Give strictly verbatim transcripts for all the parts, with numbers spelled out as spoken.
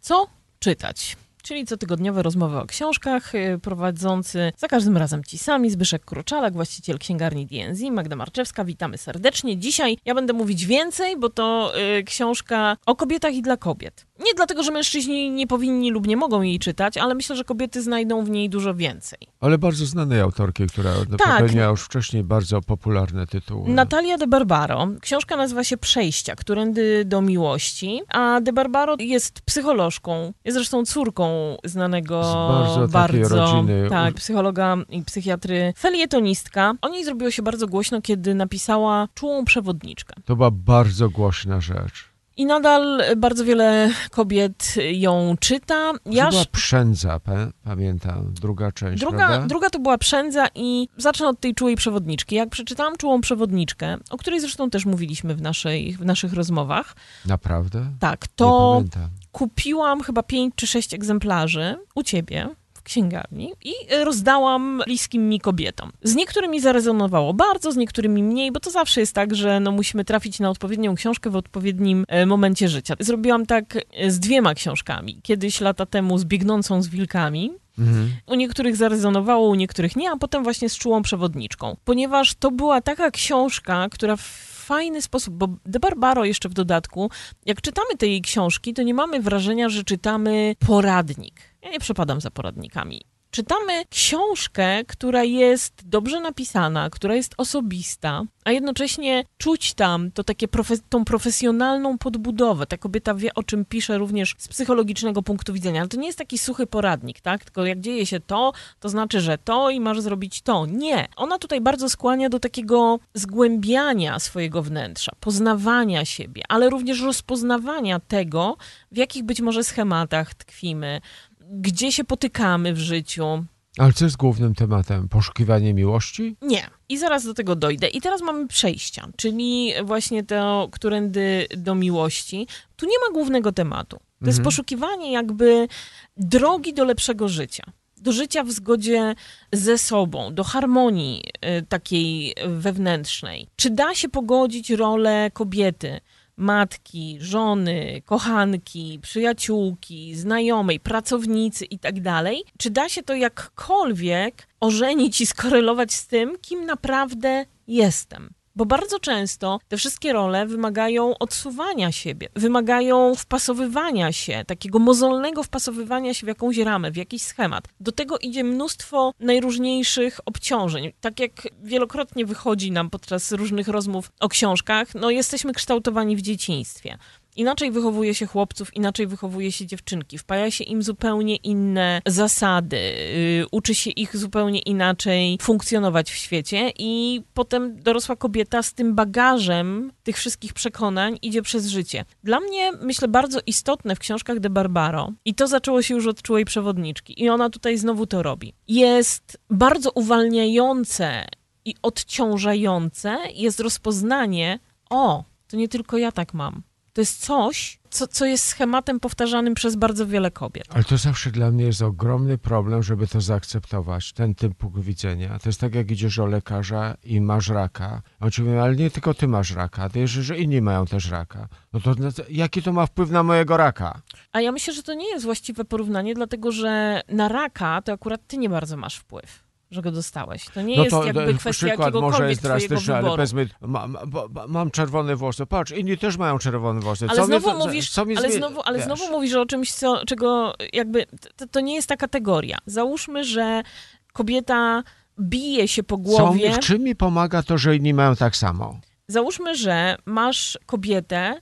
Co czytać? Czyli cotygodniowe rozmowy o książkach, prowadzący za każdym razem ci sami, Zbyszek Kruczalak, właściciel księgarni D and Z, Magda Marczewska, witamy serdecznie. Dzisiaj ja będę mówić więcej, bo to y, książka o kobietach i dla kobiet. Nie dlatego, że mężczyźni nie powinni lub nie mogą jej czytać, ale myślę, że kobiety znajdą w niej dużo więcej. Ale bardzo znanej autorki, która tak. popełniała już wcześniej bardzo popularne tytuły. Natalia de Barbaro. Książka nazywa się Przejścia, którędy do miłości, a de Barbaro jest psycholożką, jest zresztą córką znanego Z bardzo, bardzo takiej rodziny. tak, psychologa i psychiatry, felietonistka. O niej zrobiło się bardzo głośno, kiedy napisała Czułą przewodniczkę. To była bardzo głośna rzecz. I nadal bardzo wiele kobiet ją czyta. Ja... To była Przędza, pamiętam, druga część, druga, druga to była Przędza i zacznę od tej Czułej przewodniczki. Jak przeczytałam Czułą przewodniczkę, o której zresztą też mówiliśmy w, naszej, w naszych rozmowach. Naprawdę? Tak, to Nie pamiętam. Kupiłam chyba pięć czy sześć egzemplarzy u ciebie w księgarni i rozdałam bliskim mi kobietom. Z niektórymi zarezonowało bardzo, z niektórymi mniej, bo to zawsze jest tak, że no musimy trafić na odpowiednią książkę w odpowiednim e, momencie życia. Zrobiłam tak z dwiema książkami. Kiedyś lata temu z Biegnącą z wilkami. Mhm. U niektórych zarezonowało, u niektórych nie, a potem właśnie z Czułą przewodniczką. Ponieważ to była taka książka, która w fajny sposób, bo de Barbaro jeszcze w dodatku, jak czytamy te jej książki, to nie mamy wrażenia, że czytamy poradnik. Ja nie przepadam za poradnikami. Czytamy książkę, która jest dobrze napisana, która jest osobista, a jednocześnie czuć tam to takie profe- tą profesjonalną podbudowę. Ta kobieta wie, o czym pisze również z psychologicznego punktu widzenia. Ale to nie jest taki suchy poradnik, tak? Tylko jak dzieje się to, to znaczy, że to i masz zrobić to. Nie. Ona tutaj bardzo skłania do takiego zgłębiania swojego wnętrza, poznawania siebie, ale również rozpoznawania tego, w jakich być może schematach tkwimy, gdzie się potykamy w życiu. Ale co jest głównym tematem? Poszukiwanie miłości? Nie. I zaraz do tego dojdę. I teraz mamy przejścia, czyli właśnie to, którędy do miłości. Tu nie ma głównego tematu. To mhm. jest poszukiwanie jakby drogi do lepszego życia. Do życia w zgodzie ze sobą, do harmonii y, takiej wewnętrznej. Czy da się pogodzić rolę kobiety, matki, żony, kochanki, przyjaciółki, znajomej, pracownicy i tak dalej? Czy da się to jakkolwiek ożenić i skorelować z tym, kim naprawdę jestem? Bo bardzo często te wszystkie role wymagają odsuwania siebie, wymagają wpasowywania się, takiego mozolnego wpasowywania się w jakąś ramę, w jakiś schemat. Do tego idzie mnóstwo najróżniejszych obciążeń. Tak jak wielokrotnie wychodzi nam podczas różnych rozmów o książkach, no jesteśmy kształtowani w dzieciństwie. Inaczej wychowuje się chłopców, inaczej wychowuje się dziewczynki. Wpaja się im zupełnie inne zasady, yy, uczy się ich zupełnie inaczej funkcjonować w świecie i potem dorosła kobieta z tym bagażem tych wszystkich przekonań idzie przez życie. Dla mnie, myślę, bardzo istotne w książkach de Barbaro, i to zaczęło się już od Czułej przewodniczki, i ona tutaj znowu to robi, jest bardzo uwalniające i odciążające, jest rozpoznanie, o, to nie tylko ja tak mam. To jest coś, co, co jest schematem powtarzanym przez bardzo wiele kobiet. Ale to zawsze dla mnie jest ogromny problem, żeby to zaakceptować, ten typ punkt widzenia. To jest tak, jak idziesz do lekarza i masz raka. On ci mówi, ale nie tylko ty masz raka, ty jeszcze, że inni mają też raka. No to jaki to ma wpływ na mojego raka? A ja myślę, że to nie jest właściwe porównanie, dlatego że na raka to akurat ty nie bardzo masz wpływ, że go dostałeś. To nie no jest to, jakby kwestia przykład jakiegokolwiek może jest drastyczny, wyboru. ale powiedzmy, ma, ma, mam czerwone włosy. Patrz, inni też mają czerwone włosy. Ale co znowu mi, mówisz, co mi ale, zmie... znowu, ale znowu mówisz o czymś, co, czego jakby, to, to nie jest ta kategoria. Załóżmy, że kobieta bije się po głowie. Co, w czym mi pomaga to, że inni mają tak samo? Załóżmy, że masz kobietę,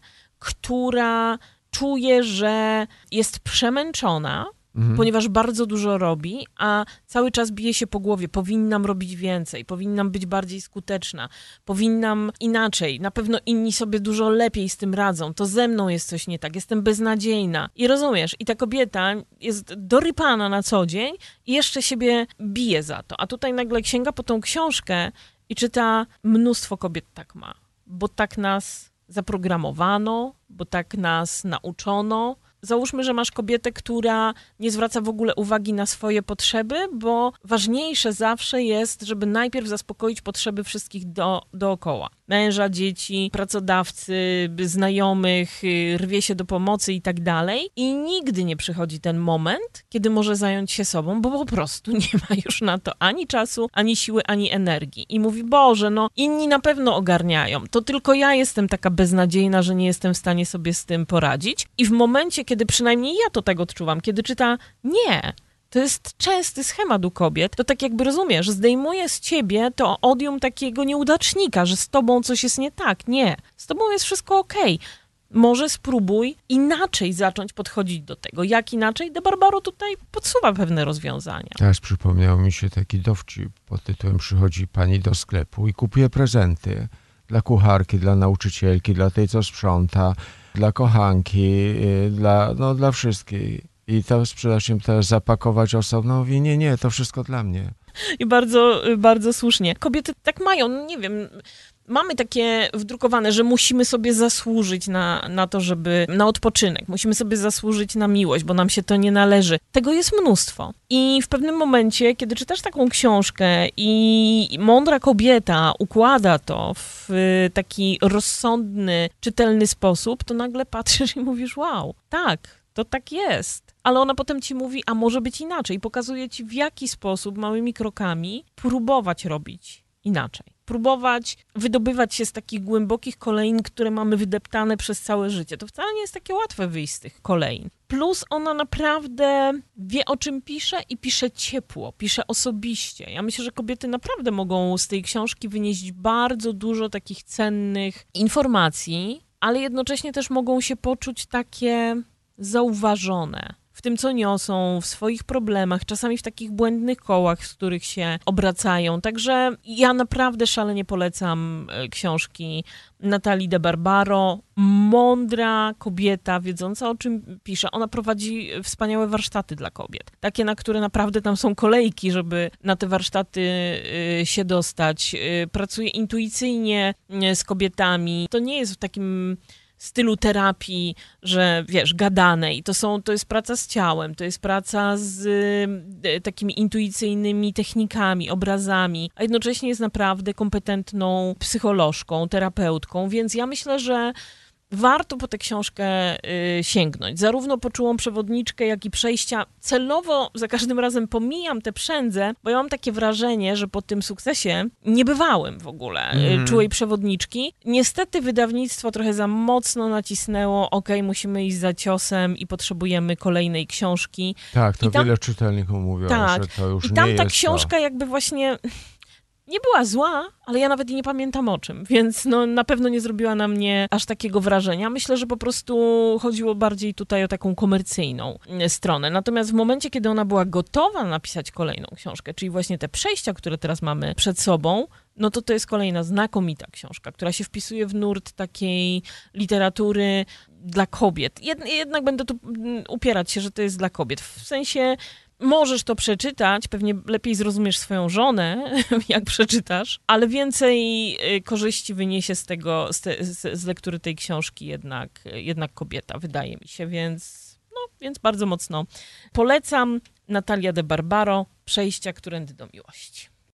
która czuje, że jest przemęczona, Mhm. ponieważ bardzo dużo robi, a cały czas bije się po głowie. Powinnam robić więcej, powinnam być bardziej skuteczna, powinnam inaczej. Na pewno inni sobie dużo lepiej z tym radzą. To ze mną jest coś nie tak, jestem beznadziejna. I rozumiesz, i ta kobieta jest dorypana na co dzień i jeszcze siebie bije za to. A tutaj nagle sięga po tą książkę i czyta, mnóstwo kobiet tak ma. Bo tak nas zaprogramowano, bo tak nas nauczono, załóżmy, że masz kobietę, która nie zwraca w ogóle uwagi na swoje potrzeby, bo ważniejsze zawsze jest, żeby najpierw zaspokoić potrzeby wszystkich do, dookoła. Męża, dzieci, pracodawcy, znajomych, rwie się do pomocy i tak dalej. I nigdy nie przychodzi ten moment, kiedy może zająć się sobą, bo po prostu nie ma już na to ani czasu, ani siły, ani energii. I mówi, Boże, no inni na pewno ogarniają. To tylko ja jestem taka beznadziejna, że nie jestem w stanie sobie z tym poradzić. I w momencie, kiedy przynajmniej ja to tak odczuwam, kiedy czyta nie, to jest częsty schemat u kobiet, to tak jakby rozumiesz, zdejmuje z ciebie to odium takiego nieudacznika, że z tobą coś jest nie tak. Nie, z tobą jest wszystko okej. Może spróbuj inaczej zacząć podchodzić do tego. Jak inaczej? De Barbaro tutaj podsuwa pewne rozwiązania. Teraz przypomniał mi się taki dowcip pod tytułem przychodzi pani do sklepu i kupuje prezenty dla kucharki, dla nauczycielki, dla tej, co sprząta, dla kochanki, dla, no, dla wszystkich. I to sprzedawczyni teraz zapakować osobno, mówi, nie, nie, to wszystko dla mnie. I bardzo, bardzo słusznie. Kobiety tak mają, no nie wiem, mamy takie wdrukowane, że musimy sobie zasłużyć na, na to, żeby, na odpoczynek, musimy sobie zasłużyć na miłość, bo nam się to nie należy. Tego jest mnóstwo. I w pewnym momencie, kiedy czytasz taką książkę i mądra kobieta układa to w taki rozsądny, czytelny sposób, to nagle patrzysz i mówisz, wow, tak, to tak jest. Ale ona potem ci mówi, a może być inaczej. Pokazuje ci, w jaki sposób małymi krokami próbować robić inaczej. Próbować wydobywać się z takich głębokich kolein, które mamy wydeptane przez całe życie. To wcale nie jest takie łatwe wyjść z tych kolein. Plus ona naprawdę wie, o czym pisze i pisze ciepło, pisze osobiście. Ja myślę, że kobiety naprawdę mogą z tej książki wynieść bardzo dużo takich cennych informacji, ale jednocześnie też mogą się poczuć takie zauważone w tym, co niosą, w swoich problemach, czasami w takich błędnych kołach, z których się obracają. Także ja naprawdę szalenie polecam książki Natalii de Barbaro. Mądra kobieta, wiedząca, o czym pisze. Ona prowadzi wspaniałe warsztaty dla kobiet. Takie, na które naprawdę tam są kolejki, żeby na te warsztaty się dostać. Pracuje intuicyjnie z kobietami. To nie jest w takim stylu terapii, że wiesz, gadanej. To są, to jest praca z ciałem, to jest praca z y, takimi intuicyjnymi technikami, obrazami, a jednocześnie jest naprawdę kompetentną psycholożką, terapeutką, więc ja myślę, że warto po tę książkę y, sięgnąć. Zarówno po czułą przewodniczkę, jak i przejścia. Celowo za każdym razem pomijam te przędze, bo ja mam takie wrażenie, że po tym sukcesie niebywałym w ogóle mm. y, czułej przewodniczki, niestety wydawnictwo trochę za mocno nacisnęło, okej, okay, musimy iść za ciosem i potrzebujemy kolejnej książki. Tak, to I tam, wiele czytelników mówiło, tak, że to już i tam nie ta jest książka to. jakby właśnie nie była zła, ale ja nawet i nie pamiętam o czym, więc no, na pewno nie zrobiła na mnie aż takiego wrażenia. Myślę, że po prostu chodziło bardziej tutaj o taką komercyjną stronę. Natomiast w momencie, kiedy ona była gotowa napisać kolejną książkę, czyli właśnie te przejścia, które teraz mamy przed sobą, no to to jest kolejna znakomita książka, która się wpisuje w nurt takiej literatury dla kobiet. Jed- jednak będę tu upierać się, że to jest dla kobiet. W sensie możesz to przeczytać, pewnie lepiej zrozumiesz swoją żonę, jak przeczytasz, ale więcej korzyści wyniesie z tego, z, te, z, z lektury tej książki jednak, jednak kobieta, wydaje mi się, więc, no, więc bardzo mocno polecam. Natalia de Barbaro, Przejścia którędy do miłości.